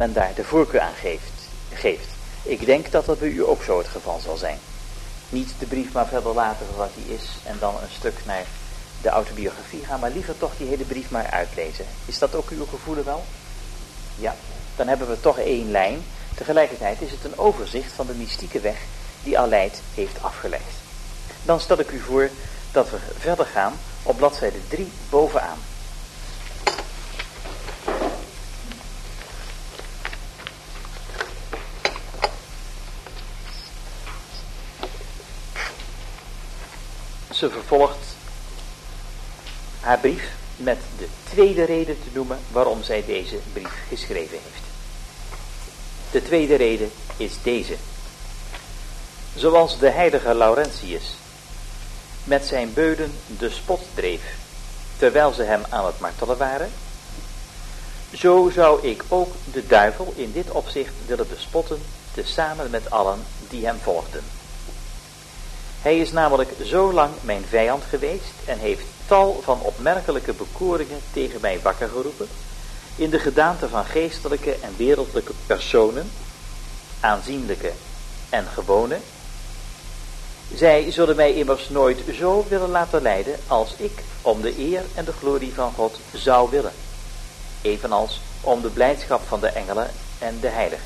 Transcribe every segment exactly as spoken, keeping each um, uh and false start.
men daar de voorkeur aan geeft, geeft. Ik denk dat dat bij u ook zo het geval zal zijn. Niet de brief maar verder laten wat die is en dan een stuk naar de autobiografie gaan, maar liever toch die hele brief maar uitlezen. Is dat ook uw gevoel wel? Ja, dan hebben we toch één lijn. Tegelijkertijd is het een overzicht van de mystieke weg die Aleid heeft afgelegd. Dan stel ik u voor dat we verder gaan op bladzijde drie bovenaan. Ze vervolgt haar brief met de tweede reden te noemen waarom zij deze brief geschreven heeft. De tweede reden is deze. Zoals de heilige Laurentius met zijn beulen de spot dreef, terwijl ze hem aan het martelen waren, zo zou ik ook de duivel in dit opzicht willen bespotten, tezamen met allen die hem volgden. Hij is namelijk zo lang mijn vijand geweest en heeft tal van opmerkelijke bekoringen tegen mij wakker geroepen, in de gedaante van geestelijke en wereldlijke personen, aanzienlijke en gewone. Zij zullen mij immers nooit zo willen laten leiden als ik om de eer en de glorie van God zou willen, evenals om de blijdschap van de engelen en de heiligen.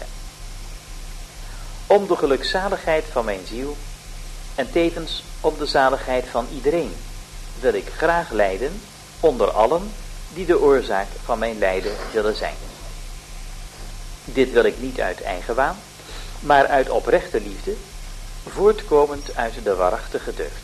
Om de gelukzaligheid van mijn ziel en tevens om de zaligheid van iedereen wil ik graag lijden onder allen die de oorzaak van mijn lijden willen zijn. Dit wil ik niet uit eigenwaan, maar uit oprechte liefde, voortkomend uit de waarachtige deugd.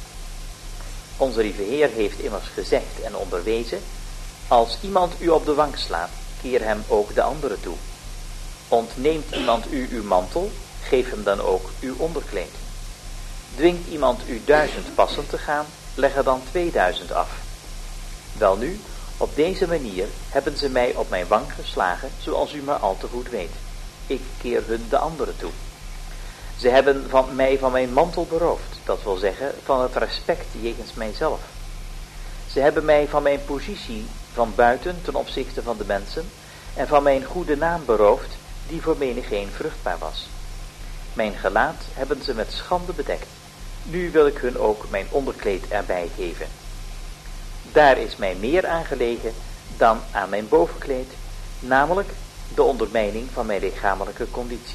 Onze lieve Heer heeft immers gezegd en onderwezen, als iemand u op de wang slaat, keer hem ook de andere toe. Ontneemt iemand u uw mantel, geef hem dan ook uw onderkleed. Dwingt iemand u duizend passen te gaan, leg er dan tweeduizend af. Welnu, op deze manier hebben ze mij op mijn wang geslagen, zoals u maar al te goed weet. Ik keer hun de andere toe. Ze hebben van mij van mijn mantel beroofd, dat wil zeggen van het respect jegens mijzelf. Ze hebben mij van mijn positie van buiten ten opzichte van de mensen en van mijn goede naam beroofd, die voor menigeen vruchtbaar was. Mijn gelaat hebben ze met schande bedekt. Nu wil ik hun ook mijn onderkleed erbij geven. Daar is mij meer aan gelegen dan aan mijn bovenkleed, namelijk de ondermijning van mijn lichamelijke conditie.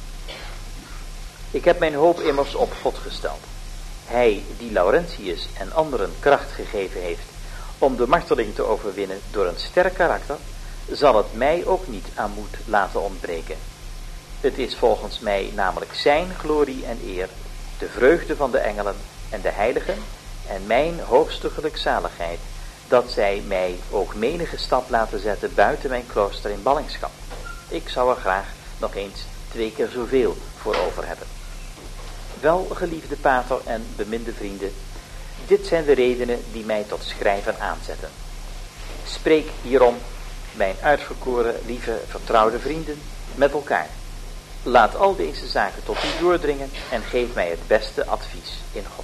Ik heb mijn hoop immers op God gesteld. Hij die Laurentius en anderen kracht gegeven heeft om de marteling te overwinnen door een sterk karakter, zal het mij ook niet aan moed laten ontbreken. Het is volgens mij namelijk zijn glorie en eer, de vreugde van de engelen en de heiligen en mijn hoogste gelukzaligheid, dat zij mij ook menige stap laten zetten buiten mijn klooster in ballingschap. Ik zou er graag nog eens twee keer zoveel voor over hebben. Wel, geliefde pater en beminde vrienden, dit zijn de redenen die mij tot schrijven aanzetten. Spreek hierom, mijn uitverkoren, lieve, vertrouwde vrienden, met elkaar. Laat al deze zaken tot u doordringen en geef mij het beste advies in God.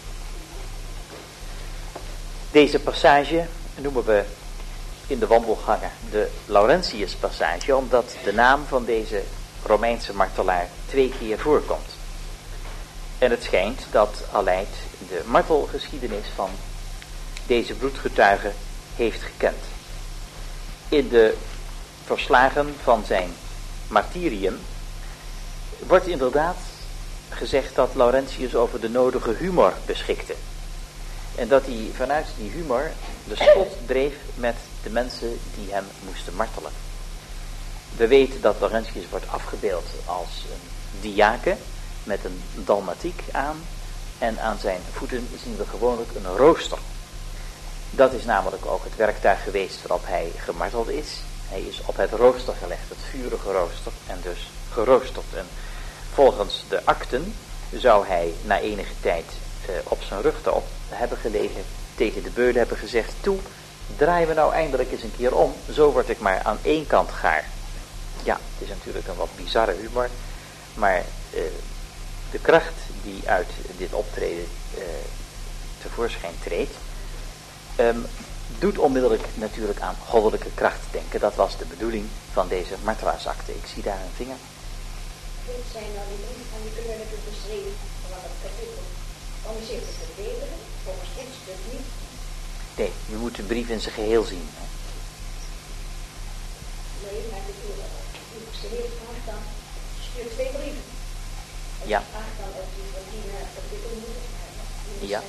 Deze passage noemen we in de wandelgangen de Laurentius passage, omdat de naam van deze Romeinse martelaar twee keer voorkomt. En het schijnt dat Aleid de martelgeschiedenis van deze bloedgetuige heeft gekend. In de verslagen van zijn martyrium wordt inderdaad gezegd dat Laurentius over de nodige humor beschikte. En dat hij vanuit die humor de spot dreef met de mensen die hem moesten martelen. We weten dat Laurentius wordt afgebeeld als een diaken met een dalmatiek aan. En aan zijn voeten zien we gewoonlijk een rooster. Dat is namelijk ook het werktuig geweest waarop hij gemarteld is. Hij is op het rooster gelegd, het vurige rooster, en dus geroosterd. En volgens de akten zou hij na enige tijd eh, op zijn rug erop hebben gelegen, tegen de beulen hebben gezegd, toe, draaien we nou eindelijk eens een keer om, zo word ik maar aan één kant gaar. Ja, het is natuurlijk een wat bizarre humor, maar eh, de kracht die uit dit optreden eh, tevoorschijn treedt, um, doet onmiddellijk natuurlijk aan goddelijke kracht denken. Dat was de bedoeling van deze martelaarsakte. Ik zie daar een vinger. Dit zijn nou die brief van die kunstelijke beschreven van het kapitel. Om zich te verdedigen, volgens dit stuk niet. Nee, je moet de brief in zijn geheel zien. Hè? Nee, maar ik bedoel, ik schreef vraag dan, stuur twee brieven. En Ja. ik vraag dan of die van die naar het kapitel moeten schrijven. Ja.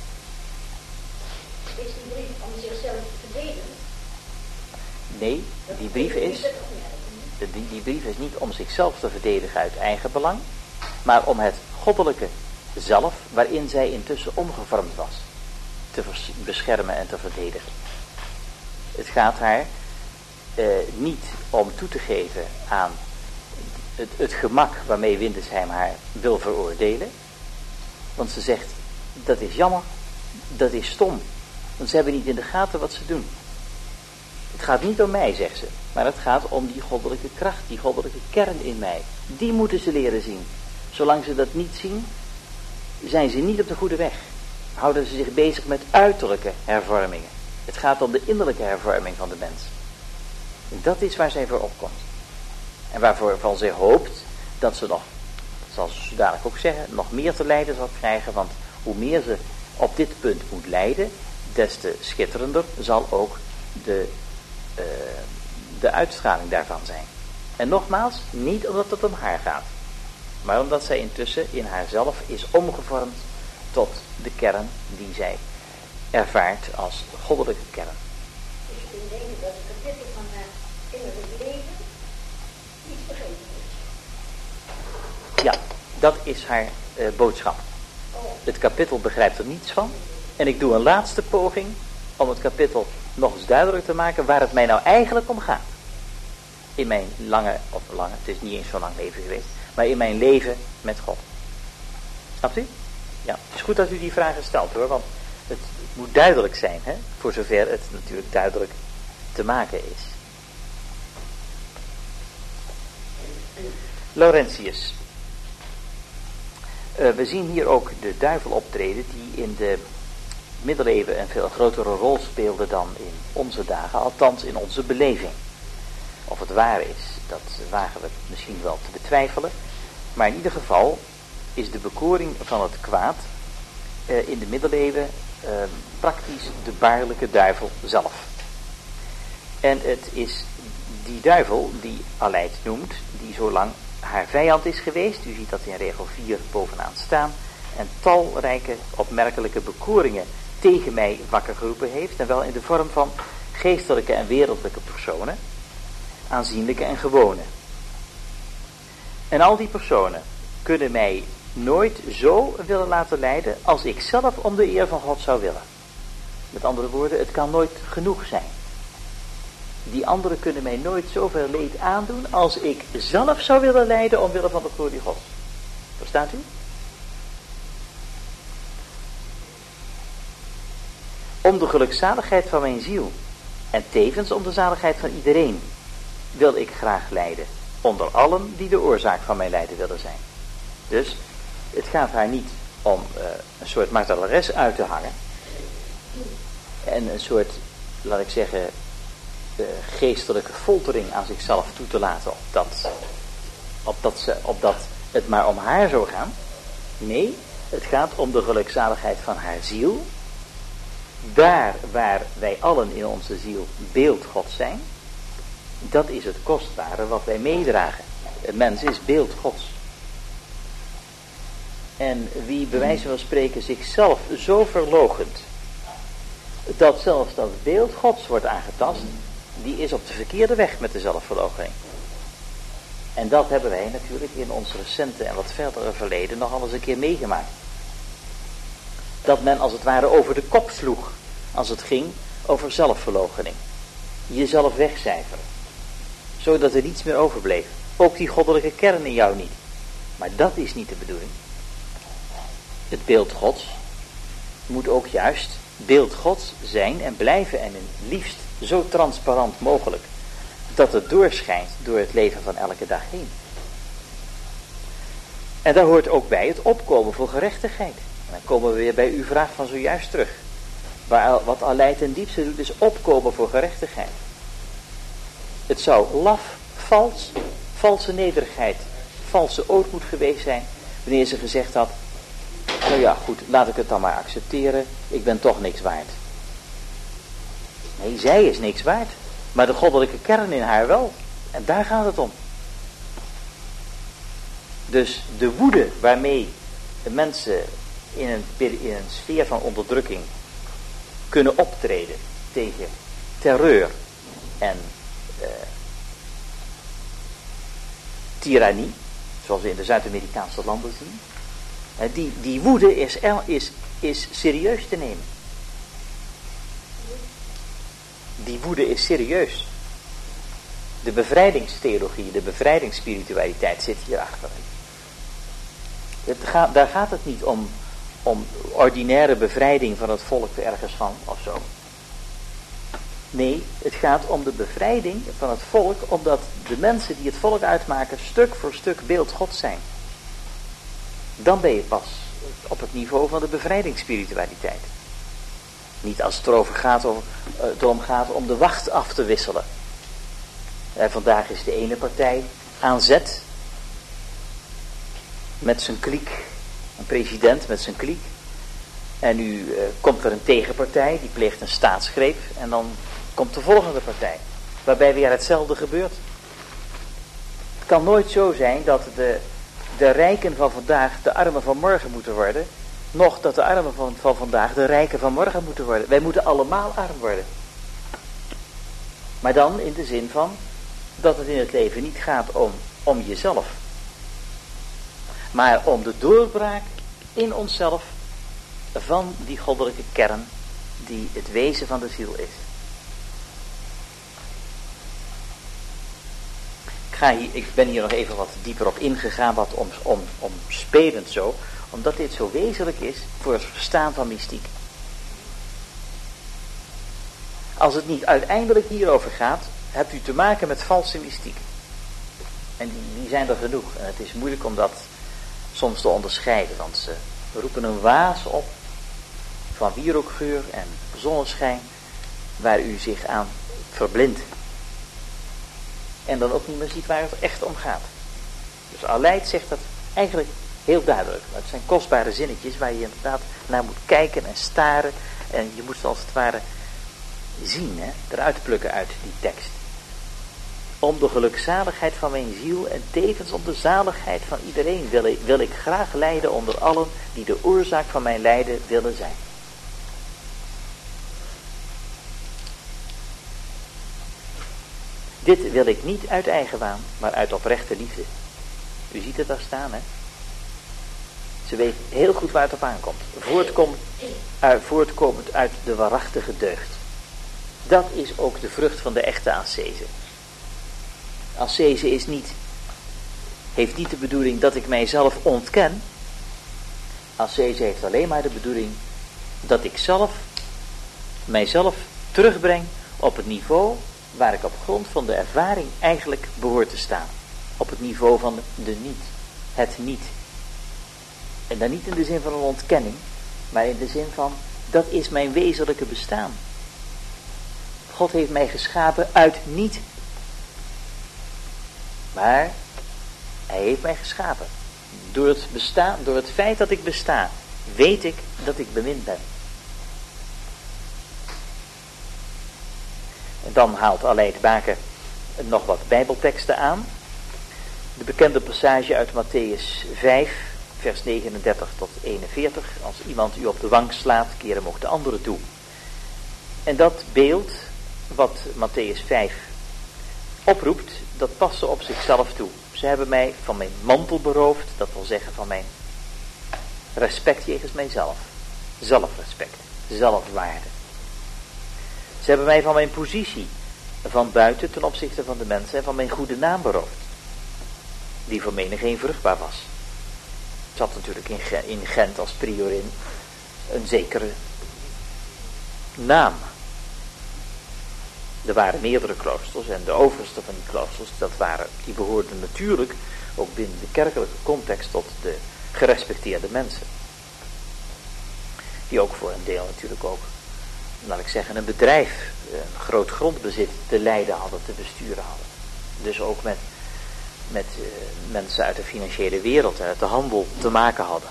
Is die brief om zichzelf te verdedigen? Nee, die brief is, de, die, die brief is niet om zichzelf te verdedigen uit eigen belang, maar om het goddelijke zelf, waarin zij intussen omgevormd was, te vers- beschermen en te verdedigen. Het gaat haar eh, niet om toe te geven aan het, het gemak waarmee Windesheim haar wil veroordelen, want ze zegt, dat is jammer, dat is stom, want ze hebben niet in de gaten wat ze doen. Het gaat niet om mij, zegt ze, maar het gaat om die goddelijke kracht, die goddelijke kern in mij. Die moeten ze leren zien. Zolang ze dat niet zien, zijn ze niet op de goede weg. Houden ze zich bezig met uiterlijke hervormingen. Het gaat om de innerlijke hervorming van de mens. En dat is waar zij voor opkomt. En waarvoor van zij hoopt dat ze nog, dat zal ze zo dadelijk ook zeggen, nog meer te lijden zal krijgen. Want hoe meer ze op dit punt moet lijden, des te schitterender zal ook de, uh, de uitstraling daarvan zijn. En nogmaals, niet omdat het om haar gaat, maar omdat zij intussen in haarzelf is omgevormd tot de kern die zij ervaart als goddelijke kern. Dus je kunt denken dat het kapitel van haar innerlijk leven iets begrepen is. Ja, dat is haar uh, boodschap. Oh. Het kapitel begrijpt er niets van. En ik doe een laatste poging om het kapitel nog eens duidelijk te maken waar het mij nou eigenlijk om gaat. In mijn lange, of lange, het is niet eens zo'n lang leven geweest, maar in mijn leven met God. Snapt u? Ja, het is goed dat u die vragen stelt hoor, want het, het moet duidelijk zijn, hè, voor zover het natuurlijk duidelijk te maken is. Laurentius. Uh, we zien hier ook de duivel optreden die in de middeleeuwen een veel grotere rol speelde dan in onze dagen, althans in onze beleving. Of het waar is, dat wagen we misschien wel te betwijfelen, maar in ieder geval is de bekoring van het kwaad uh, in de middeleeuwen uh, praktisch de baarlijke duivel zelf. En het is die duivel die Aleid noemt, die zo lang haar vijand is geweest, u ziet dat in regel vier bovenaan staan, en talrijke opmerkelijke bekoringen tegen mij wakker geroepen heeft, en wel in de vorm van geestelijke en wereldlijke personen, aanzienlijke en gewone. En al die personen kunnen mij nooit zo willen laten leiden als ik zelf om de eer van God zou willen. Met andere woorden, het kan nooit genoeg zijn. Die anderen kunnen mij nooit zoveel leed aandoen als ik zelf zou willen lijden omwille van de glorie Gods. Verstaat u? Om de gelukzaligheid van mijn ziel en tevens om de zaligheid van iedereen wil ik graag lijden, onder allen die de oorzaak van mijn lijden willen zijn. Dus het gaat haar niet om uh, een soort martelares uit te hangen en een soort, laat ik zeggen, uh, geestelijke foltering aan zichzelf toe te laten, opdat, opdat, ze, opdat het maar om haar zou gaan. Nee, het gaat om de gelukzaligheid van haar ziel. Daar waar wij allen in onze ziel beeld God zijn, dat is het kostbare wat wij meedragen. Het mens is beeld Gods. En wie bij wijze van spreken zichzelf zo verloochent, dat zelfs dat beeld Gods wordt aangetast, die is op de verkeerde weg met de zelfverloochening. En dat hebben wij natuurlijk in ons recente en wat verdere verleden nog eens een keer meegemaakt. Dat men als het ware over de kop sloeg als het ging over zelfverloochening. Jezelf wegcijferen. Zodat er niets meer overbleef. Ook die goddelijke kern in jou niet. Maar dat is niet de bedoeling. Het beeld Gods moet ook juist beeld Gods zijn en blijven en liefst zo transparant mogelijk. Dat het doorschijnt door het leven van elke dag heen. En daar hoort ook bij het opkomen voor gerechtigheid. En dan komen we weer bij uw vraag van zojuist terug. Waar, wat Aleid ten diepste doet is opkomen voor gerechtigheid. Het zou laf, vals, valse nederigheid, valse ootmoed geweest zijn wanneer ze gezegd had, nou ja goed, laat ik het dan maar accepteren, ik ben toch niks waard. Nee, zij is niks waard, maar de goddelijke kern in haar wel. En daar gaat het om. Dus de woede waarmee de mensen in een, in een sfeer van onderdrukking kunnen optreden tegen terreur en uh, tirannie, zoals we in de Zuid-Amerikaanse landen zien, uh, die, die woede is, is, is serieus te nemen. Die woede is serieus. De bevrijdingstheologie, de bevrijdingsspiritualiteit zit hierachter. Het gaat, daar gaat het niet om, om ordinaire bevrijding van het volk ergens van of zo. Nee, het gaat om de bevrijding van het volk, omdat de mensen die het volk uitmaken stuk voor stuk beeld God zijn. Dan ben je pas op het niveau van de bevrijdingsspiritualiteit. Niet als het erover gaat, over, uh, erom gaat om de wacht af te wisselen. Uh, vandaag is de ene partij aan zet met zijn kliek, een president met zijn kliek. En nu uh, komt er een tegenpartij, die pleegt een staatsgreep. En dan komt de volgende partij, waarbij weer hetzelfde gebeurt. Het kan nooit zo zijn dat de, de rijken van vandaag de armen van morgen moeten worden. Nog dat de armen van, van vandaag de rijken van morgen moeten worden. Wij moeten allemaal arm worden. Maar dan in de zin van dat het in het leven niet gaat om, om jezelf. Maar om de doorbraak in onszelf van die goddelijke kern die het wezen van de ziel is. Ik, ga hier, ik ben hier nog even wat dieper op ingegaan, wat om, om, om spelend zo, omdat dit zo wezenlijk is voor het verstaan van mystiek. Als het niet uiteindelijk hierover gaat, hebt u te maken met valse mystiek. En die, die zijn er genoeg. En het is moeilijk om dat soms te onderscheiden, want ze roepen een waas op van wierookgeur en zonneschijn, waar u zich aan verblindt. En dan ook niet meer ziet waar het echt om gaat. Dus Aleid zegt dat eigenlijk heel duidelijk. Het zijn kostbare zinnetjes waar je inderdaad naar moet kijken en staren. En je moet het als het ware zien, hè, eruit plukken uit die tekst. Om de gelukzaligheid van mijn ziel en tevens om de zaligheid van iedereen wil ik, wil ik graag lijden onder allen die de oorzaak van mijn lijden willen zijn. Dit wil ik niet uit eigenwaan, maar uit oprechte liefde. U ziet het daar staan, hè? Ze weet heel goed waar het op aankomt. Voortkomt uit, voortkomend uit de waarachtige deugd. Dat is ook de vrucht van de echte ascese. Ascese is niet, heeft niet de bedoeling dat ik mijzelf ontken. Ascese heeft alleen maar de bedoeling dat ik zelf, mijzelf terugbreng op het niveau waar ik op grond van de ervaring eigenlijk behoor te staan. Op het niveau van de niet, het niet. En dan niet in de zin van een ontkenning, maar in de zin van, dat is mijn wezenlijke bestaan. God heeft mij geschapen uit niet. Maar hij heeft mij geschapen. Door het bestaan, door het feit dat ik besta, weet ik dat ik bemind ben. En dan haalt Aleid Baker nog wat bijbelteksten aan. De bekende passage uit Mattheüs vijf, vers negenendertig tot eenenveertig. Als iemand u op de wang slaat, keer hem ook de andere toe. En dat beeld, wat Mattheüs vijf oproept, dat past ze op zichzelf toe. Ze hebben mij van mijn mantel beroofd, dat wil zeggen van mijn respect jegens mijzelf. Zelfrespect, zelfwaarde. Ze hebben mij van mijn positie van buiten ten opzichte van de mensen en van mijn goede naam beroofd. Die voor menigeen vruchtbaar was. Het zat natuurlijk in, in Gent als priorin een zekere naam. Er waren meerdere kloosters en de overste van die kloosters, dat waren, die behoorden natuurlijk ook binnen de kerkelijke context tot de gerespecteerde mensen. Die ook voor een deel natuurlijk ook laat ik zeggen, een bedrijf, een groot grondbezit te leiden hadden, te besturen hadden. Dus ook met, met uh, mensen uit de financiële wereld en uit de handel te maken hadden.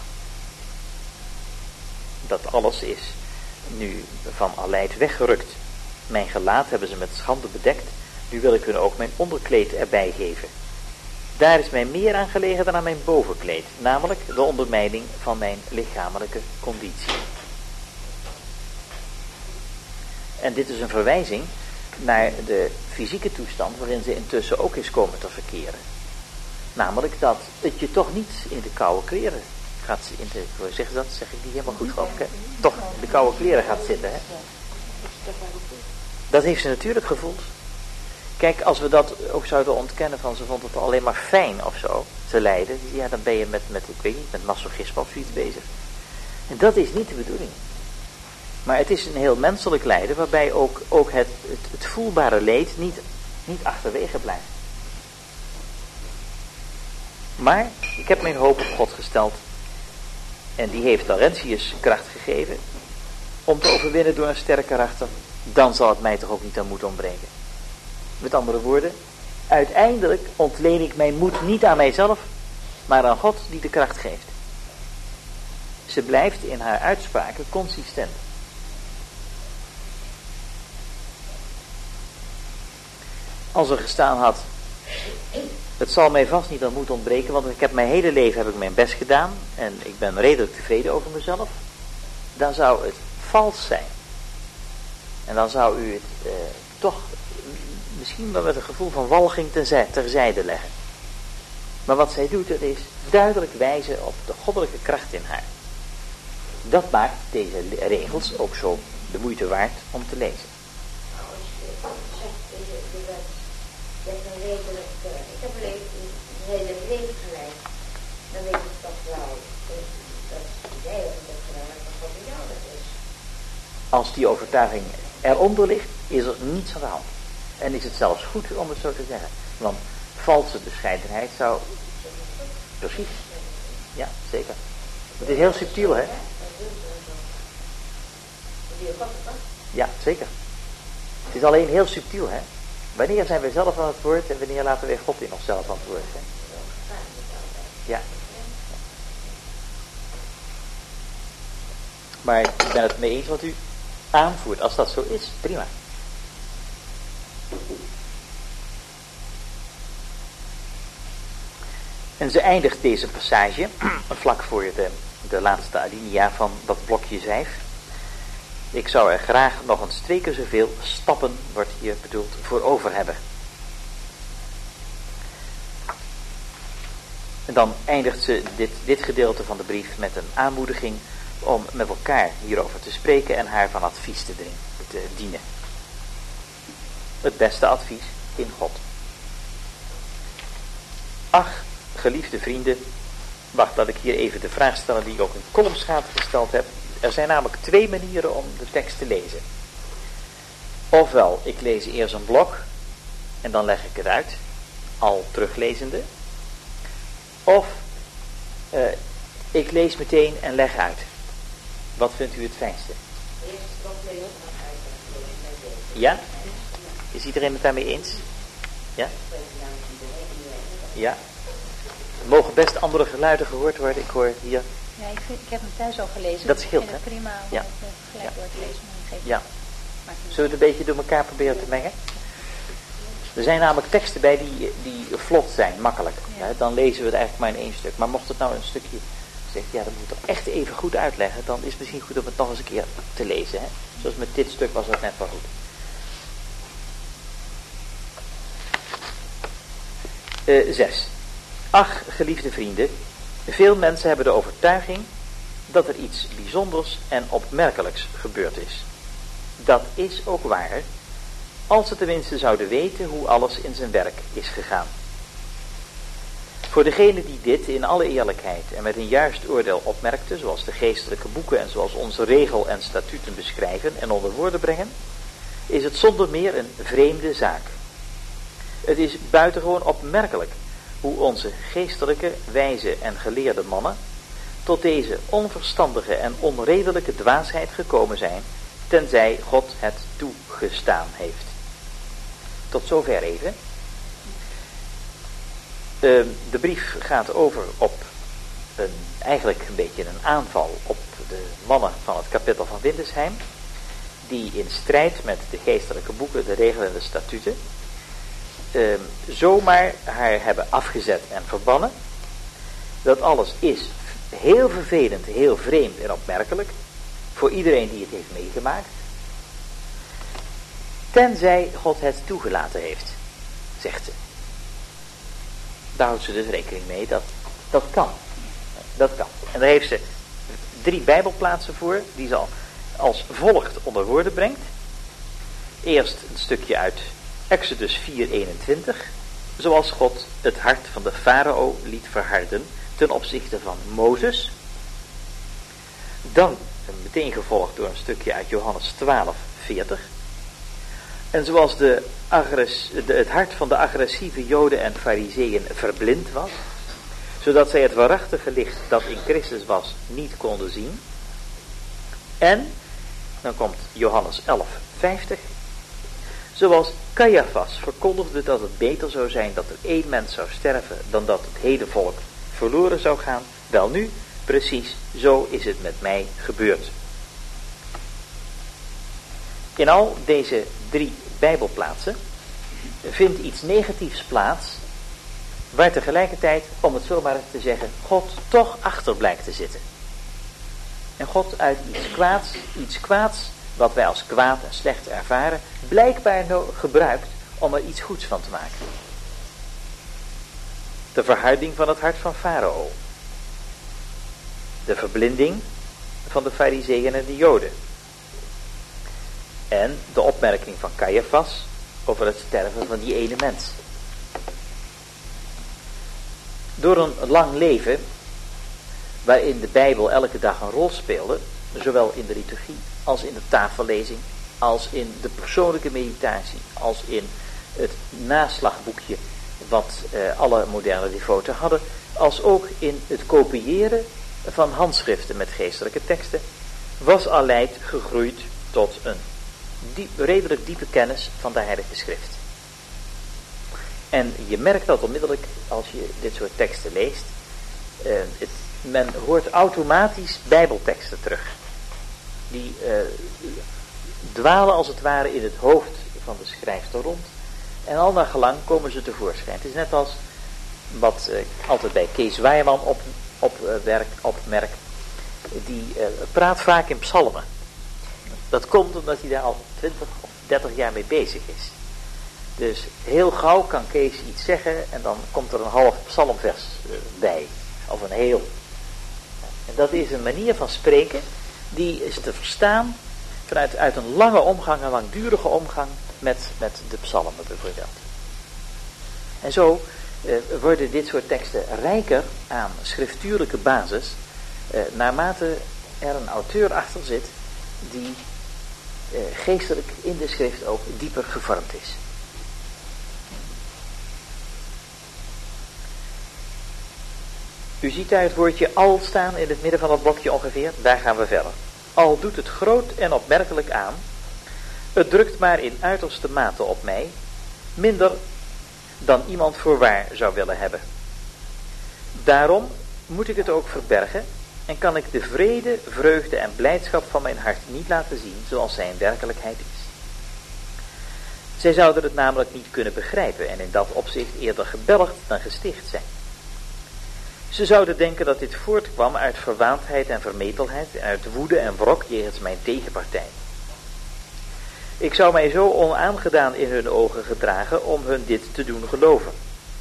Dat alles is nu van aleid weggerukt. Mijn gelaat hebben ze met schande bedekt, nu wil ik hun ook mijn onderkleed erbij geven. Daar is mij meer aan gelegen dan aan mijn bovenkleed, namelijk de ondermijning van mijn lichamelijke conditie. En dit is een verwijzing naar de fysieke toestand waarin ze intussen ook is komen te verkeren. Namelijk dat het je toch niet in de koude kleren gaat zitten. Zeg dat? Zeg ik die helemaal goed, geloof ik, hè? Toch in de koude kleren gaat zitten, hè? Dat heeft ze natuurlijk gevoeld. Kijk, als we dat ook zouden ontkennen van ze vond het alleen maar fijn of zo te lijden, ja, dan ben je met, met ik weet niet, met masochisme of zoiets bezig. En dat is niet de bedoeling. Maar het is een heel menselijk lijden waarbij ook, ook het, het, het voelbare leed niet, niet achterwege blijft. Maar ik heb mijn hoop op God gesteld en die heeft Laurentius kracht gegeven om te overwinnen door een sterk karakter. Dan zal het mij toch ook niet aan moed ontbreken. Met andere woorden, uiteindelijk ontleen ik mijn moed niet aan mijzelf, maar aan God die de kracht geeft. Ze blijft in haar uitspraken consistent. Als er gestaan had, het zal mij vast niet aan moed ontbreken, want ik heb mijn hele leven heb ik mijn best gedaan en ik ben redelijk tevreden over mezelf, dan zou het vals zijn. En dan zou u het eh, toch misschien wel met een gevoel van walging terzijde leggen. Maar wat zij doet, dat is duidelijk wijzen op de goddelijke kracht in haar. Dat maakt deze regels ook zo de moeite waard om te lezen. Nou, als je zegt, je bent een redelijk, ik heb een hele leven geleid, dan weet ik toch wel dat jij dat hebt gedaan, dat wat bij jou dat is. Als die overtuiging eronder ligt, is er niets aan de hand. En is het zelfs goed om het zo te zeggen. Want valse bescheidenheid zou... Precies. Ja, zeker. Het is heel subtiel, hè? Ja, zeker. Het is alleen heel subtiel, hè? Wanneer zijn we zelf aan het woord en wanneer laten we God in onszelf aan het woord zijn? Ja. Maar ik ben het mee eens wat u aanvoert. Als dat zo is, prima. En ze eindigt deze passage vlak voor de, de laatste alinea van dat blokje Zeif. Ik zou er graag nog een streken zoveel stappen, wordt hier bedoeld, voor over hebben. En dan eindigt ze dit, dit gedeelte van de brief met een aanmoediging om met elkaar hierover te spreken en haar van advies te, te dienen. Het beste advies in God. Ach, geliefde vrienden, wacht, laat ik hier even de vraag stellen die ik ook in Kolmsgaat gesteld heb. Er zijn namelijk twee manieren om de tekst te lezen. Ofwel, ik lees eerst een blok en dan leg ik het uit, al teruglezende. Of uh, ik lees meteen en leg uit. Wat vindt u het fijnste? Eerst blok lezen en dan uitleggen. Ja? Is iedereen het daarmee eens? Ja? Ja? Er mogen best andere geluiden gehoord worden. Ik hoor hier... Ja, ik, vind, ik heb hem thuis al gelezen. Dat scheelt, hè? Ik vind het prima om ja. het gelijk Ja. door te lezen. Maar geef Ja. maar Zullen we het een beetje door elkaar proberen te mengen? Er zijn namelijk teksten bij die, die vlot zijn, makkelijk. Ja. Hè? Dan lezen we het eigenlijk maar in één stuk. Maar mocht het nou een stukje zegt, ja, dat moet ik toch echt even goed uitleggen, dan is het misschien goed om het nog eens een keer te lezen. Hè? Zoals met dit stuk was dat net wel goed. Uh, zes. Ach, geliefde vrienden, veel mensen hebben de overtuiging dat er iets bijzonders en opmerkelijks gebeurd is. Dat is ook waar, als ze tenminste zouden weten hoe alles in zijn werk is gegaan. Voor degene die dit in alle eerlijkheid en met een juist oordeel opmerkte, zoals de geestelijke boeken en zoals onze regel en statuten beschrijven en onder woorden brengen, is het zonder meer een vreemde zaak. Het is buitengewoon opmerkelijk hoe onze geestelijke, wijze en geleerde mannen tot deze onverstandige en onredelijke dwaasheid gekomen zijn tenzij God het toegestaan heeft. Tot zover even. Uh, de brief gaat over op een, eigenlijk een beetje een aanval op de mannen van het kapitel van Windesheim, die in strijd met de geestelijke boeken, de regelen en de statuten, uh, zomaar haar hebben afgezet en verbannen. Dat alles is heel vervelend, heel vreemd en opmerkelijk voor iedereen die het heeft meegemaakt, tenzij God het toegelaten heeft, zegt ze. Daar houdt ze dus rekening mee, dat dat kan. Dat kan. En daar heeft ze drie bijbelplaatsen voor, die ze al als volgt onder woorden brengt. Eerst een stukje uit Exodus vier eenentwintig, zoals God het hart van de farao liet verharden ten opzichte van Mozes. Dan meteen gevolgd door een stukje uit Johannes twaalf veertig. En zoals de agress, de, het hart van de agressieve Joden en Farizeeën verblind was, zodat zij het waarachtige licht dat in Christus was niet konden zien. En, dan komt Johannes elf vijftig, zoals Caiaphas verkondigde dat het beter zou zijn dat er één mens zou sterven dan dat het hele volk verloren zou gaan. Wel nu, precies zo is het met mij gebeurd. In al deze drie bijbelplaatsen vindt iets negatiefs plaats, waar tegelijkertijd, om het zo maar eens te zeggen, God toch achter blijkt te zitten. En God uit iets kwaads, iets kwaads, wat wij als kwaad en slecht ervaren, blijkbaar no- gebruikt om er iets goeds van te maken. De verharding van het hart van Farao. De verblinding van de Farizeeën en de Joden. En de opmerking van Caiaphas over het sterven van die ene mens. Door een lang leven, waarin de Bijbel elke dag een rol speelde, zowel in de liturgie als in de tafellezing, als in de persoonlijke meditatie, als in het naslagboekje wat uh, alle moderne devoten hadden, als ook in het kopiëren van handschriften met geestelijke teksten, was Aleid gegroeid tot een diep, redelijk diepe kennis van de Heilige Schrift. En je merkt dat onmiddellijk als je dit soort teksten leest. Uh, het, men hoort automatisch bijbelteksten terug. Die uh, dwalen als het ware in het hoofd van de schrijfster rond. En al naar gelang komen ze tevoorschijn. Het is net als wat ik uh, altijd bij Kees Wijman op, op, uh, werk, opmerk. Die uh, praat vaak in psalmen. Dat komt omdat hij daar al twintig of dertig jaar mee bezig is. Dus heel gauw kan Kees iets zeggen en dan komt er een half psalmvers uh, bij. Of een heel. En dat is een manier van spreken die is te verstaan vanuit uit een lange omgang, een langdurige omgang met, met de psalmen bijvoorbeeld. En zo uh, worden dit soort teksten rijker aan schriftuurlijke basis, uh, naarmate er een auteur achter zit die uh, geestelijk in de schrift ook dieper gevormd is. U ziet daar het woordje al staan in het midden van het blokje ongeveer. Daar gaan we verder. Al doet het groot en opmerkelijk aan. Het drukt maar in uiterste mate op mij. Minder dan iemand voor waar zou willen hebben. Daarom moet ik het ook verbergen. En kan ik de vrede, vreugde en blijdschap van mijn hart niet laten zien zoals zij in werkelijkheid is. Zij zouden het namelijk niet kunnen begrijpen en in dat opzicht eerder gebelgd dan gesticht zijn. Ze zouden denken dat dit voortkwam uit verwaandheid en vermetelheid en uit woede en wrok jegens mijn tegenpartij. Ik zou mij zo onaangedaan in hun ogen gedragen om hun dit te doen geloven.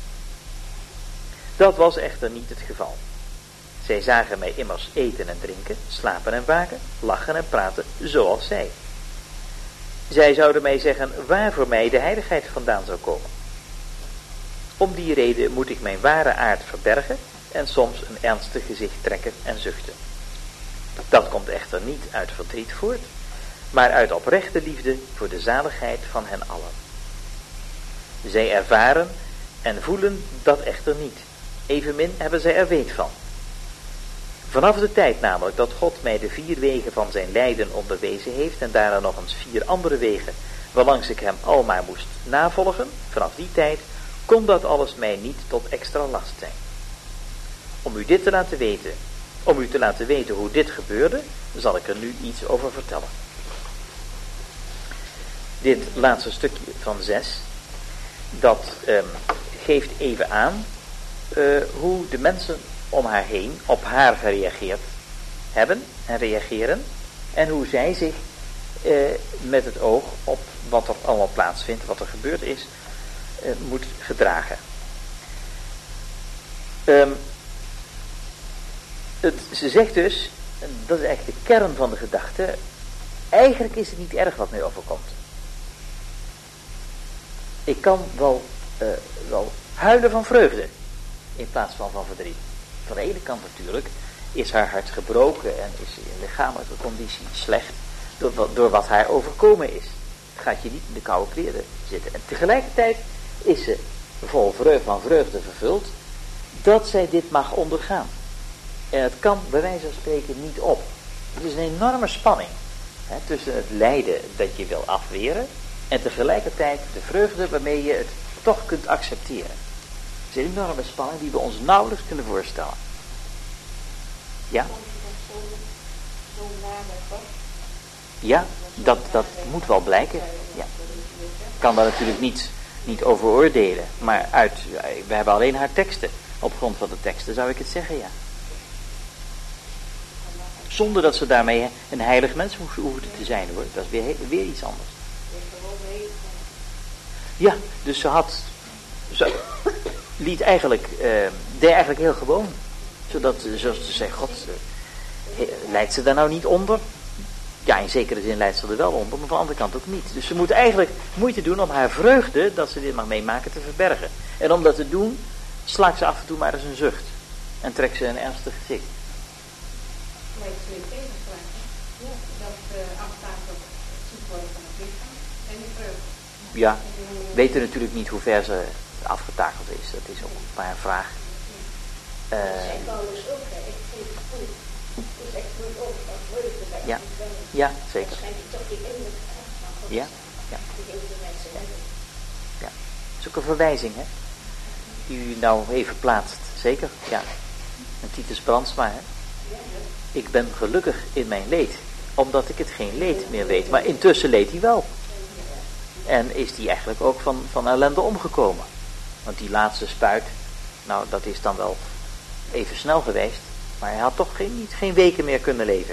Dat was echter niet het geval. Zij zagen mij immers eten en drinken, slapen en waken, lachen en praten zoals zij. Zij zouden mij zeggen waar voor mij de heiligheid vandaan zou komen. Om die reden moet ik mijn ware aard verbergen en soms een ernstig gezicht trekken en zuchten. Dat komt echter niet uit verdriet voort, maar uit oprechte liefde voor de zaligheid van hen allen. Zij ervaren en voelen dat echter niet, evenmin hebben zij er weet van. Vanaf de tijd namelijk dat God mij de vier wegen van zijn lijden onderwezen heeft en daarna nog eens vier andere wegen waarlangs ik hem almaar moest navolgen, vanaf die tijd kon dat alles mij niet tot extra last zijn. Om u dit te laten weten, om u te laten weten hoe dit gebeurde, zal ik er nu iets over vertellen. Dit laatste stukje van zes, dat um, geeft even aan uh, hoe de mensen om haar heen op haar gereageerd hebben en reageren en hoe zij zich uh, met het oog op wat er allemaal plaatsvindt, wat er gebeurd is, uh, moet gedragen. Um, het, ze zegt dus, en dat is eigenlijk de kern van de gedachte, eigenlijk is het niet erg wat mij overkomt. Ik kan wel, uh, wel huilen van vreugde in plaats van van verdriet. Van de ene kant natuurlijk is haar hart gebroken en is ze in lichamelijke conditie slecht door, door wat haar overkomen is. Het gaat je niet in de koude kleren zitten. En tegelijkertijd is ze vol vreugde van vreugde vervuld dat zij dit mag ondergaan. En het kan bij wijze van spreken niet op. Het is een enorme spanning hè, tussen het lijden dat je wil afweren en tegelijkertijd de vreugde waarmee je het toch kunt accepteren. Het is een enorme spanning die we ons nauwelijks kunnen voorstellen. Ja? Ja, dat, dat moet wel blijken. Ja. Ik kan daar natuurlijk niet, niet over oordelen. Maar uit, we hebben alleen haar teksten. Op grond van de teksten zou ik het zeggen, ja. Zonder dat ze daarmee een heilig mens hoeven te zijn, hoor. Dat is weer, weer iets anders. Ja, dus ze had... Ze liet eigenlijk... Uh, deed eigenlijk heel gewoon. Zodat, zoals ze zei, God... Uh, leidt ze daar nou niet onder? Ja, in zekere zin leidt ze er wel onder, maar van de andere kant ook niet. Dus ze moet eigenlijk moeite doen om haar vreugde, dat ze dit mag meemaken, te verbergen. En om dat te doen, slaakt ze af en toe maar eens een zucht. En trekt ze een ernstig gezicht. Maar het is weer tegenspraak, ja, dat uh, afstaat op het ziek worden van het lichaam en de vreugde. Ja, we weten natuurlijk niet hoe ver ze afgetakeld is. Dat is ook maar een vraag. Uh, Zijn Paulus ook, hè? Ik vind het goed. Dus ik moet ook van vreugde bij ja, ja, zeker. Waarschijnlijk toch die indruk van God. Ja, ja. Die heel veel mensen hebben. Ja, dat is ook een verwijzing, hè? Die u nou even plaatst. Zeker, ja. En Titus Brandsma, hè? Ik ben gelukkig in mijn leed, omdat ik het geen leed meer weet. Maar intussen leed hij wel. En is hij eigenlijk ook van, van ellende omgekomen. Want die laatste spuit, nou dat is dan wel even snel geweest. Maar hij had toch geen, niet, geen weken meer kunnen leven.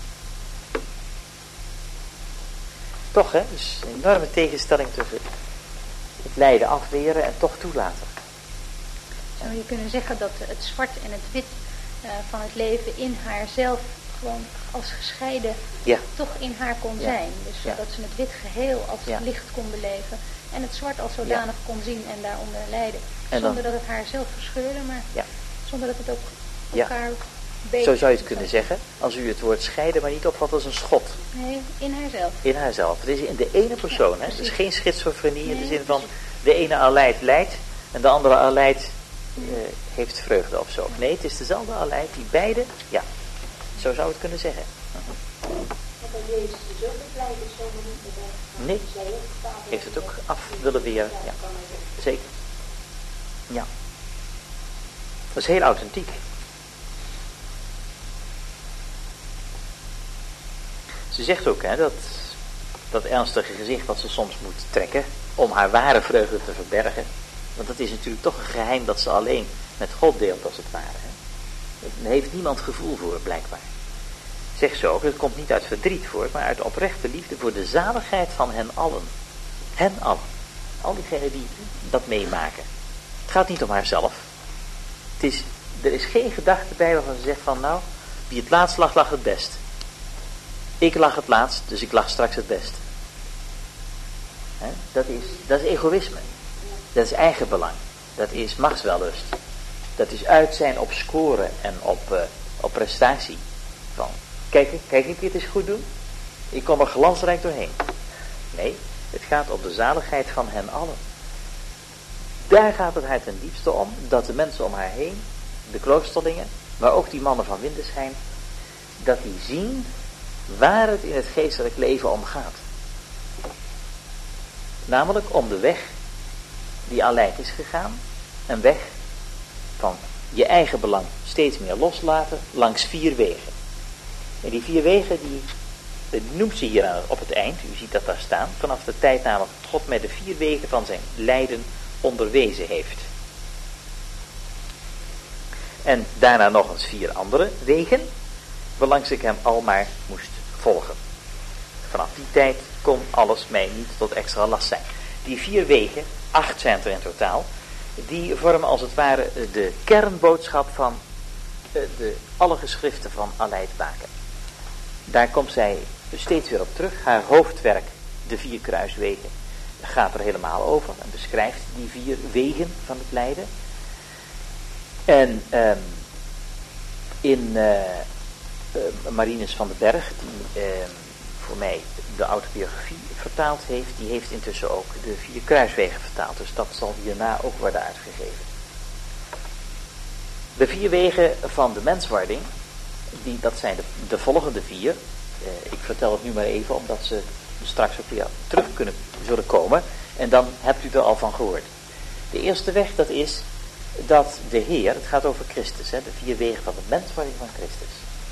Toch, hè? Dus een enorme tegenstelling tussen het lijden afweren en toch toelaten. Zou je kunnen zeggen dat het zwart en het wit uh, van het leven in haarzelf gewoon als gescheiden ja. toch in haar kon ja. zijn. Dus ja. dat ze het wit geheel als ja. licht kon beleven en het zwart als zodanig ja. kon zien en daaronder lijden. En zonder dan, dat het haar zelf verscheurde, maar ja. zonder dat het ook ja. elkaar beet. Zo zou je het kunnen zeggen, als u het woord scheiden maar niet opvat als een schot. Nee, in haarzelf. In haarzelf. Het is in de ene persoon, ja, hè? Dus geen schizofrenie nee, in de zin van precies. de ene aleid lijdt en de andere aleid uh, heeft vreugde of zo. Nee, het is dezelfde aleid die beide, ja, zo zou het kunnen zeggen. Nee, heeft het ook af willen weren. Ja, zeker. Ja. Dat is heel authentiek. Ze zegt ook, hè, dat, dat ernstige gezicht wat ze soms moet trekken om haar ware vreugde te verbergen. Want dat is natuurlijk toch een geheim dat ze alleen met God deelt als het ware. Hè. Daar heeft niemand gevoel voor, blijkbaar. Zegt ze ook, het komt niet uit verdriet voort, maar uit oprechte liefde voor de zaligheid van hen allen. Hen allen. Al diegenen die dat meemaken. Het gaat niet om haarzelf. Het is, er is geen gedachte bij waarvan ze zegt van, nou, wie het laatst lag, lag het best. Ik lag het laatst, dus ik lag straks het best. He? Dat is, dat is egoïsme. Dat is eigenbelang. Dat is machtswellust. Dat is uit zijn op scoren en op, uh, op prestatie. Van, kijk, kijk ik het eens goed doen? Ik kom er glansrijk doorheen. Nee, het gaat om de zaligheid van hen allen. Daar gaat het haar ten diepste om, dat de mensen om haar heen, de kloosterlingen, maar ook die mannen van Windesheim, dat die zien waar het in het geestelijk leven om gaat. Namelijk om de weg die Aleid is gegaan, een weg van je eigen belang steeds meer loslaten langs vier wegen. En die vier wegen, die, die noemt ze hier aan, op het eind, u ziet dat daar staan, vanaf de tijd namelijk dat God mij de vier wegen van zijn lijden onderwezen heeft. En daarna nog eens vier andere wegen, waarlangs ik hem al maar moest volgen. Vanaf die tijd kon alles mij niet tot extra last zijn. Die vier wegen, acht zijn er in totaal, die vormen als het ware de kernboodschap van de, alle geschriften van Aleid Baken. Daar komt zij steeds weer op terug. Haar hoofdwerk, de vier kruiswegen, gaat er helemaal over en beschrijft die vier wegen van het lijden. En um, in uh, uh, Marinus van den Berg, die uh, voor mij de autobiografie vertaald heeft, die heeft intussen ook de vier kruiswegen vertaald. Dus dat zal hierna ook worden uitgegeven. De vier wegen van de menswording, die, dat zijn de, de volgende vier. Uh, ik vertel het nu maar even, omdat ze straks ook weer terug kunnen zullen komen. En dan hebt u er al van gehoord. De eerste weg, dat is dat de Heer, het gaat over Christus, hè, de vier wegen van de menswording van Christus.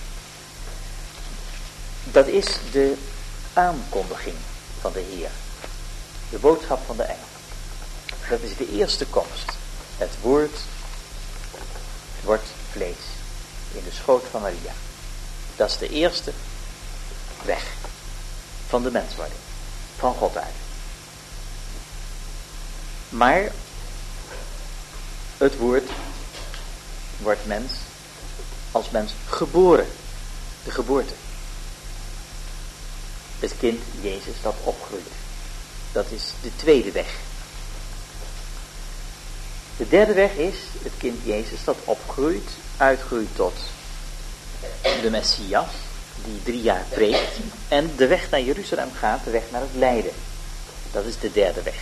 Dat is de aankondiging van de Heer. De boodschap van de engel. Dat is de eerste komst. Het woord wordt vlees in de schoot van Maria. Dat is de eerste weg van de menswording. Van God uit. Maar het woord wordt mens als mens geboren. De geboorte. Het kind Jezus dat opgroeit. Dat is de tweede weg. De derde weg is het kind Jezus dat opgroeit, uitgroeit tot de Messias, die drie jaar preekt en de weg naar Jeruzalem gaat, de weg naar het lijden. Dat is de derde weg.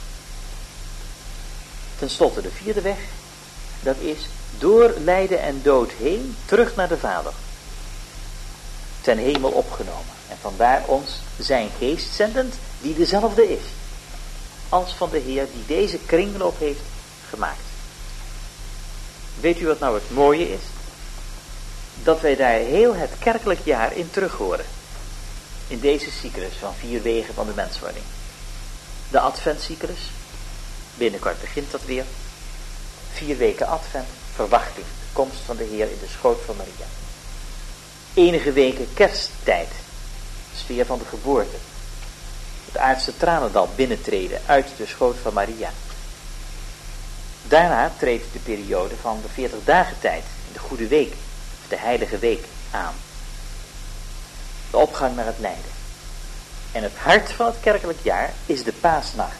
Ten slotte de vierde weg, dat is door lijden en dood heen terug naar de Vader. Ten hemel opgenomen. En vandaar ons zijn geest zendend, die dezelfde is als van de Heer die deze kringloop heeft gemaakt. Weet u wat nou het mooie is? Dat wij daar heel het kerkelijk jaar in terug horen. In deze cyclus van vier wegen van de menswording. De adventcyclus. Binnenkort begint dat weer. Vier weken advent. Verwachting. De komst van de Heer in de schoot van Maria. Enige weken kersttijd. Sfeer van de geboorte. Het aardse tranendal binnentreden uit de schoot van Maria. Daarna treedt de periode van de veertig dagen tijd. De goede week. Of de heilige week aan. De opgang naar het lijden. En het hart van het kerkelijk jaar is de paasnacht.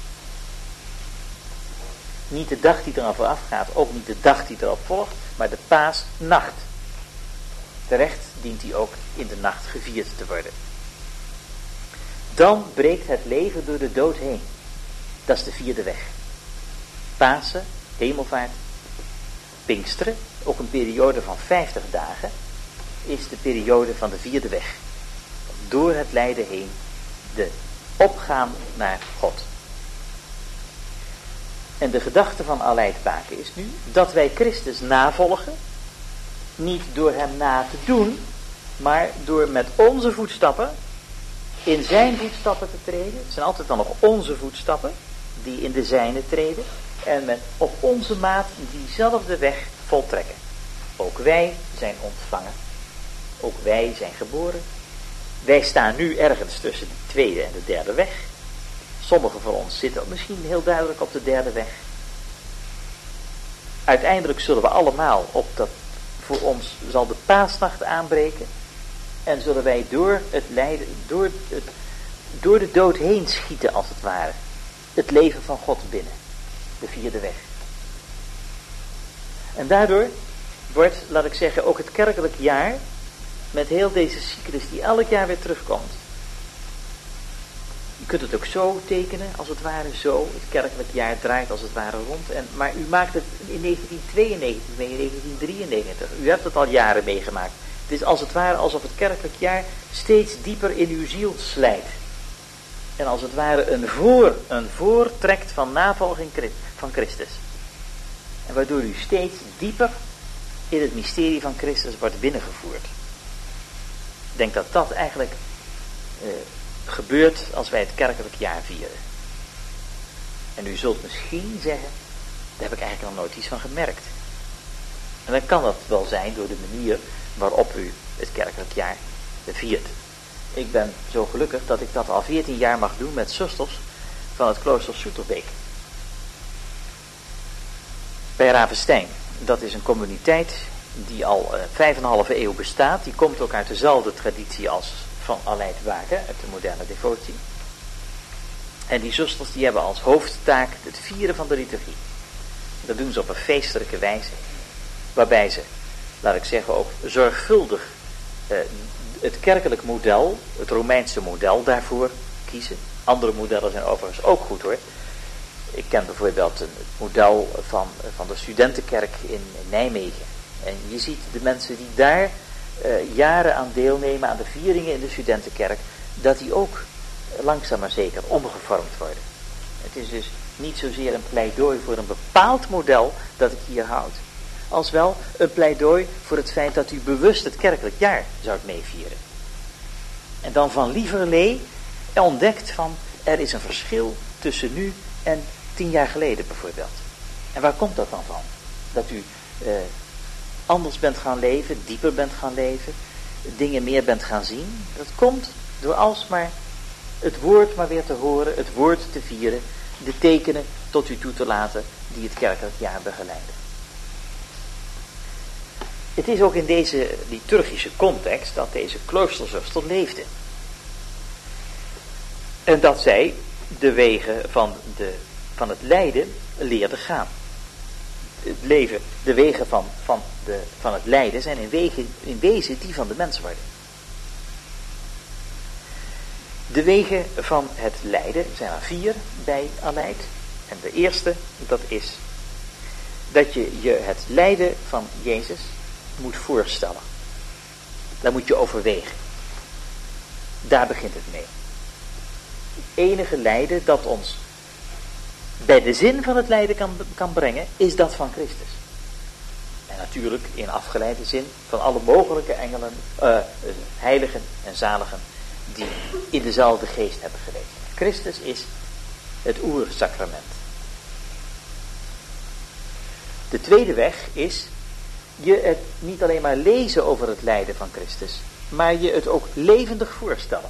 Niet de dag die eraan vooraf gaat, ook niet de dag die erop volgt, maar de paasnacht. Terecht dient die ook in de nacht gevierd te worden. Dan breekt het leven door de dood heen. Dat is de vierde weg. Pasen, hemelvaart, Pinksteren, ook een periode van vijftig dagen, is de periode van de vierde weg. Door het lijden heen, de opgaan naar God. En de gedachte van Aleid Baken is nu dat wij Christus navolgen, niet door hem na te doen, maar door met onze voetstappen in zijn voetstappen te treden. Het zijn altijd dan nog onze voetstappen die in de zijne treden en met op onze maat diezelfde weg voltrekken. Ook wij zijn ontvangen. Ook wij zijn geboren. Wij staan nu ergens tussen de tweede en de derde weg. Sommigen van ons zitten misschien heel duidelijk op de derde weg. Uiteindelijk zullen we allemaal op dat, voor ons zal de paasnacht aanbreken. En zullen wij door het lijden, door, het, door de dood heen schieten als het ware. Het leven van God binnen. De vierde weg. En daardoor wordt, laat ik zeggen, ook het kerkelijk jaar, met heel deze cyclus die elk jaar weer terugkomt, Je kunt het ook zo tekenen, als het ware zo. Het kerkelijk jaar draait als het ware rond. En, maar u maakt het in negentien tweeënnegentig mee, in negentien drieënnegentig. U hebt het al jaren meegemaakt. Het is als het ware alsof het kerkelijk jaar steeds dieper in uw ziel slijt. En als het ware een voor, een voortrekt van navolging van Christus. En waardoor u steeds dieper in het mysterie van Christus wordt binnengevoerd. Ik denk dat dat eigenlijk uh, gebeurt als wij het kerkelijk jaar vieren. En u zult misschien zeggen, daar heb ik eigenlijk nog nooit iets van gemerkt. En dan kan dat wel zijn door de manier waarop u het kerkelijk jaar viert. Ik ben zo gelukkig dat ik dat al veertien jaar mag doen met zusters van het klooster Soeterbeek. Bij Ravenstein. Dat is een communiteit die al uh, vijf en een halve eeuw bestaat. Die komt ook uit dezelfde traditie als van Aleid Waken, uit de moderne devotie. En die zusters die hebben als hoofdtaak het vieren van de liturgie. Dat doen ze op een feestelijke wijze. Waarbij ze, laat ik zeggen, ook zorgvuldig uh, het kerkelijk model, het Romeinse model daarvoor kiezen. Andere modellen zijn overigens ook goed hoor. Ik ken bijvoorbeeld het model van, van de studentenkerk in Nijmegen. En je ziet de mensen die daar uh, jaren aan deelnemen aan de vieringen in de studentenkerk, dat die ook langzaam maar zeker omgevormd worden. Het is dus niet zozeer een pleidooi voor een bepaald model dat ik hier houd, als wel een pleidooi voor het feit dat u bewust het kerkelijk jaar zou meevieren. En dan van lieverlee ontdekt van, er is een verschil tussen nu en tien jaar geleden bijvoorbeeld. En waar komt dat dan van? Dat u eh, anders bent gaan leven, dieper bent gaan leven, dingen meer bent gaan zien. Dat komt door alsmaar het woord maar weer te horen, het woord te vieren, de tekenen tot u toe te laten die het kerkelijk jaar begeleiden. Het is ook in deze liturgische context dat deze kloosterzuster leefde. En dat zij de wegen van, de, van het lijden leerde gaan. Het leven, de wegen van, van, de, van het lijden zijn in, wegen, in wezen die van de mens worden. De wegen van het lijden zijn er vier bij Aleid. En de eerste, dat is dat je je het lijden van Jezus moet voorstellen. Dat moet je overwegen. Daar begint het mee. Het enige lijden dat ons bij de zin van het lijden kan, kan brengen, is dat van Christus. En natuurlijk in afgeleide zin van alle mogelijke engelen, uh, heiligen en zaligen die in dezelfde geest hebben geleefd. Christus is het oersacrament. De tweede weg is je het niet alleen maar lezen over het lijden van Christus, maar je het ook levendig voorstellen.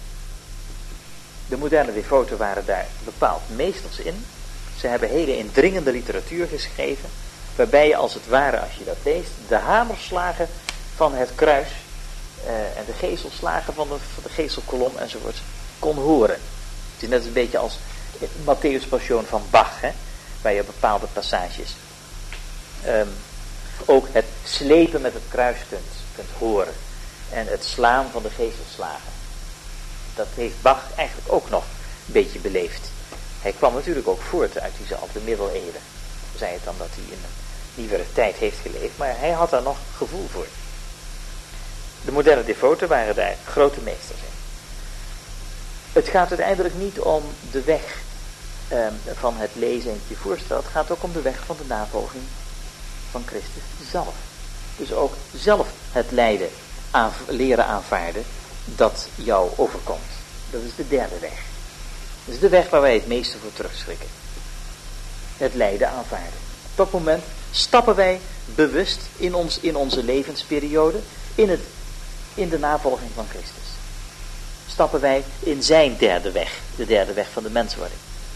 De moderne devoten waren daar bepaald meesters in. Ze hebben hele indringende literatuur geschreven, waarbij je als het ware, als je dat leest, de hamerslagen van het kruis uh, en de gezelslagen van de, van de gezelkolom enzovoort kon horen. Het is net een beetje als het Matthäus Passion van Bach, hè, waar je bepaalde passages um, ook het slepen met het kruis kunt, kunt horen. En het slaan van de gezelslagen. Dat heeft Bach eigenlijk ook nog een beetje beleefd. Hij kwam natuurlijk ook voort uit diezelfde middeleeuwen. Zei het dan dat hij in een nieuwere tijd heeft geleefd, maar hij had daar nog gevoel voor. De moderne devoten waren daar grote meesters in. Het gaat uiteindelijk niet om de weg eh, van het lezen en het je voorstellen. Het gaat ook om de weg van de navolging van Christus zelf. Dus ook zelf het lijden aan, leren aanvaarden dat jou overkomt. Dat is de derde weg. Dat is de weg waar wij het meeste voor terugschrikken. Het lijden aanvaarden. Op dat moment stappen wij bewust in, ons, in onze levensperiode in, het, in de navolging van Christus. Stappen wij in zijn derde weg. De derde weg van de menswording.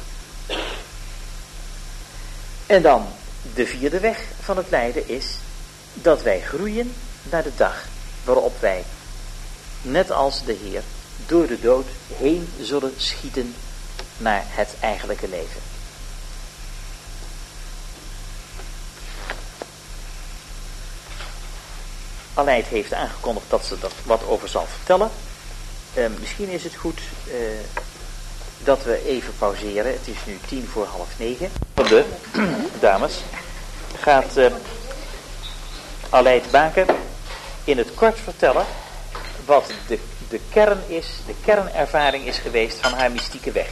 En dan de vierde weg van het lijden is dat wij groeien naar de dag waarop wij, net als de Heer, door de dood heen zullen schieten naar het eigenlijke leven. Aleid heeft aangekondigd dat ze er wat over zal vertellen. Uh, misschien is het goed uh, dat we even pauzeren. Het is nu tien voor half negen. De dames gaat uh, Aleid Baken in het kort vertellen wat de, de kern is, de kernervaring is geweest van haar mystieke weg.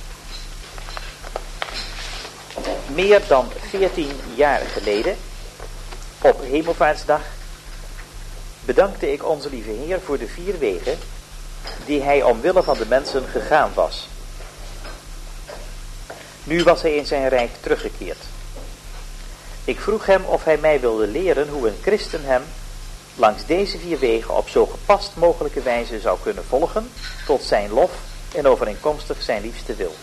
Meer dan veertien jaar geleden, op Hemelvaartsdag, bedankte ik onze lieve Heer voor de vier wegen die hij omwille van de mensen gegaan was. Nu was hij in zijn rijk teruggekeerd. Ik vroeg hem of hij mij wilde leren hoe een christen hem langs deze vier wegen op zo gepast mogelijke wijze zou kunnen volgen tot zijn lof en overeenkomstig zijn liefste wil.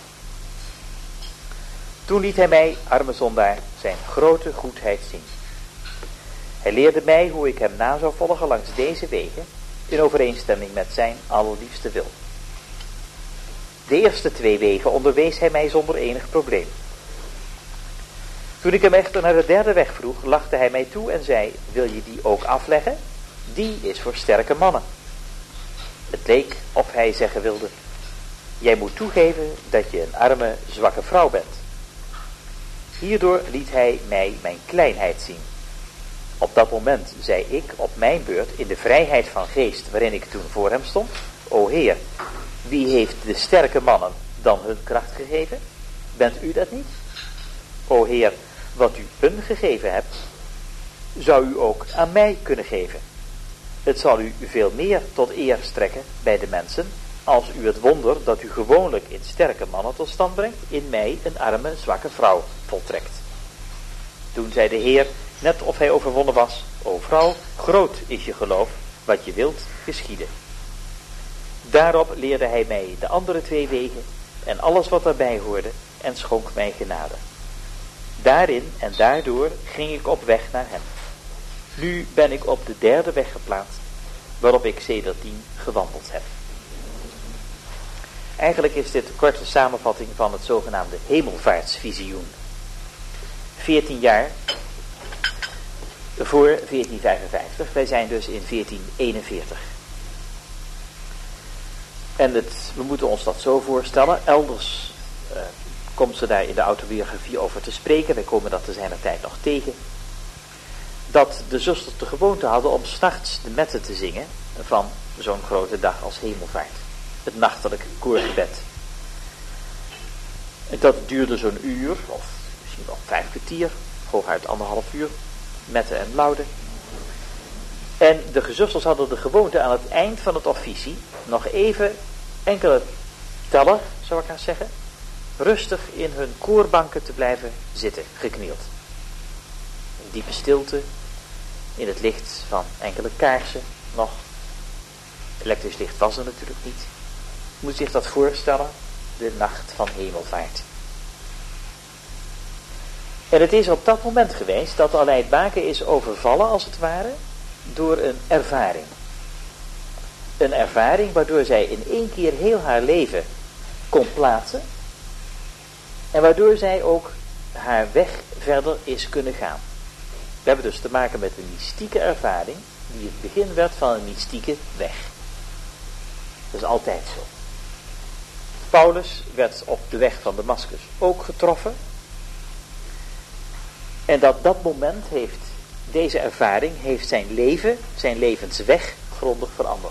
Toen liet hij mij, arme zondaar, zijn grote goedheid zien. Hij leerde mij hoe ik hem na zou volgen langs deze wegen in overeenstemming met zijn allerliefste wil. De eerste twee wegen onderwees hij mij zonder enig probleem. Toen ik hem echter naar de derde weg vroeg, lachte hij mij toe en zei: wil je die ook afleggen? Die is voor sterke mannen. Het leek of hij zeggen wilde: jij moet toegeven dat je een arme, zwakke vrouw bent. Hierdoor liet hij mij mijn kleinheid zien. Op dat moment zei ik op mijn beurt in de vrijheid van geest waarin ik toen voor hem stond: o Heer, wie heeft de sterke mannen dan hun kracht gegeven? Bent u dat niet? O Heer, wat u hun gegeven hebt, zou u ook aan mij kunnen geven. Het zal u veel meer tot eer strekken bij de mensen, als u het wonder dat u gewoonlijk in sterke mannen tot stand brengt, in mij een arme, zwakke vrouw voltrekt. Toen zei de Heer, net of hij overwonnen was: o vrouw, groot is je geloof, wat je wilt geschieden. Daarop leerde hij mij de andere twee wegen en alles wat daarbij hoorde en schonk mij genade. Daarin en daardoor ging ik op weg naar hem. Nu ben ik op de derde weg geplaatst, waarop ik sedertdien gewandeld heb. Eigenlijk is dit een korte samenvatting van het zogenaamde hemelvaartsvisioen. veertien jaar voor veertien vijfenvijftig, wij zijn dus in veertien eenenveertig. En het, we moeten ons dat zo voorstellen, elders uh, komt ze daar in de autobiografie over te spreken, wij komen dat te zijner tijd nog tegen, dat de zusters de gewoonte hadden om 's nachts de metten te zingen van zo'n grote dag als hemelvaart. Het nachtelijke koorgebed. En dat duurde zo'n uur, of misschien wel vijf kwartier, hooguit anderhalf uur, metten en lauden. En de gezusters hadden de gewoonte aan het eind van het officie nog even enkele teller, zou ik gaan zeggen, rustig in hun koorbanken te blijven zitten, geknield. In diepe stilte, in het licht van enkele kaarsen nog. Elektrisch licht was er natuurlijk niet. Je moet zich dat voorstellen, de nacht van hemelvaart. En het is op dat moment geweest dat Aleid Baken is overvallen, als het ware, door een ervaring. Een ervaring waardoor zij in één keer heel haar leven kon plaatsen. En waardoor zij ook haar weg verder is kunnen gaan. We hebben dus te maken met een mystieke ervaring die het begin werd van een mystieke weg. Dat is altijd zo. Paulus werd op de weg van Damascus ook getroffen. En dat dat moment heeft, deze ervaring heeft zijn leven, zijn levensweg grondig veranderd.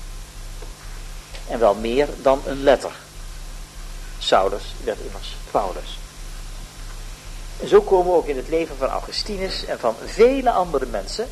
En wel meer dan een letter. Saulus werd immers Paulus. En zo komen we ook in het leven van Augustinus en van vele andere mensen,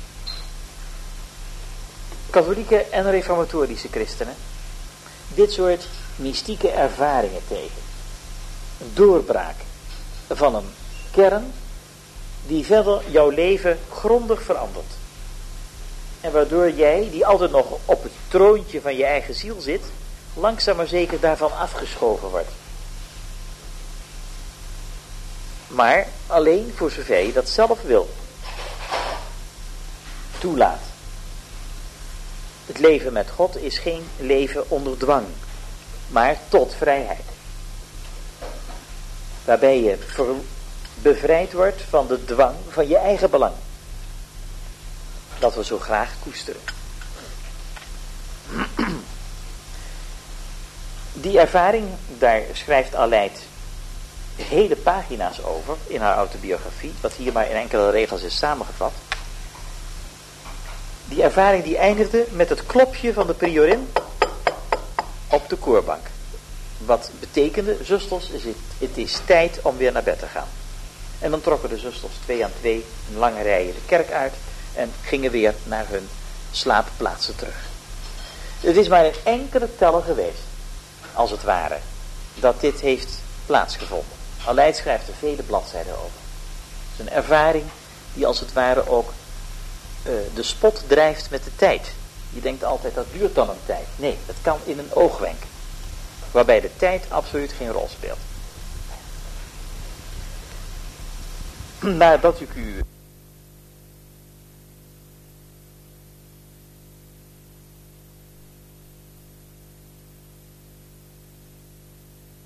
katholieke en reformatorische christenen, dit soort mystieke ervaringen tegen. Een doorbraak van een kern die verder jouw leven grondig verandert. En waardoor jij, die altijd nog op het troontje van je eigen ziel zit, langzaam maar zeker daarvan afgeschoven wordt. Maar alleen voor zover je dat zelf wil. Toelaat. Het leven met God is geen leven onder dwang, maar tot vrijheid. Waarbij je ver, bevrijd wordt van de dwang van je eigen belang. Dat we zo graag koesteren. Die ervaring, daar schrijft Aleid hele pagina's over in haar autobiografie, wat hier maar in enkele regels is samengevat. Die ervaring die eindigde met het klopje van de priorin op de koorbank. Wat betekende, zusters, is het, het is tijd om weer naar bed te gaan. En dan trokken de zusters twee aan twee in lange rijen de kerk uit en gingen weer naar hun slaapplaatsen terug. Het is maar een enkele teller geweest, als het ware, dat dit heeft plaatsgevonden. Aleid schrijft er vele bladzijden over. Het is een ervaring die als het ware ook uh, de spot drijft met de tijd. Je denkt altijd, dat duurt dan een tijd. Nee, het kan in een oogwenk. Waarbij de tijd absoluut geen rol speelt. Nadat ik u